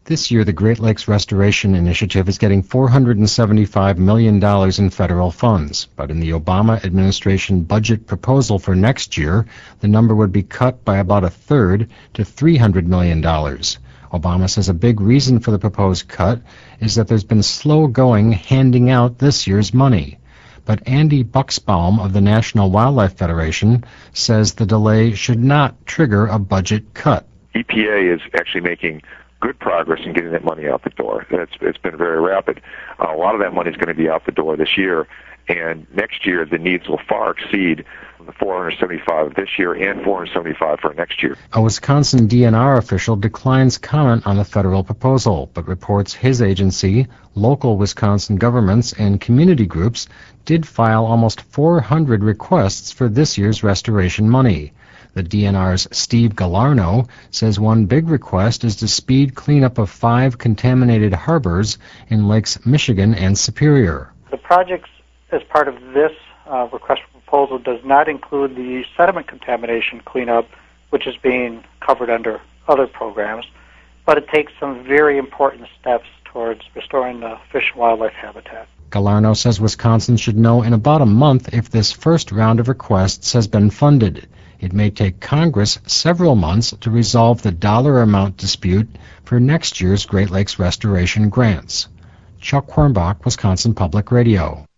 This year, the Great Lakes Restoration Initiative is getting $475 million in federal funds, but in the Obama administration budget proposal for next year, the number would be cut by about a third to $300 million. Obama says a big reason for the proposed cut is that there's been slow going handing out this year's money. But Andy Bucksbaum of the National Wildlife Federation says the delay should not trigger a budget cut. EPA is actually making good progress in getting that money out the door. It's been very rapid. A lot of that money is going to be out the door this year, and next year the needs will far exceed the 475 this year and 475 for next year. A Wisconsin DNR official declines comment on the federal proposal, but reports his agency, local Wisconsin governments, and community groups did file almost 400 requests for this year's restoration money. The DNR's Steve Galarno says one big request is to speed cleanup of 5 contaminated harbors in Lakes Michigan and Superior. The projects as part of this request for proposal does not include the sediment contamination cleanup, which is being covered under other programs, but it takes some very important steps towards restoring the fish and wildlife habitat. Galarno says Wisconsin should know in about a month if this first round of requests has been funded. It may take Congress several months to resolve the dollar amount dispute for next year's Great Lakes restoration grants. Chuck Hornbach, Wisconsin Public Radio.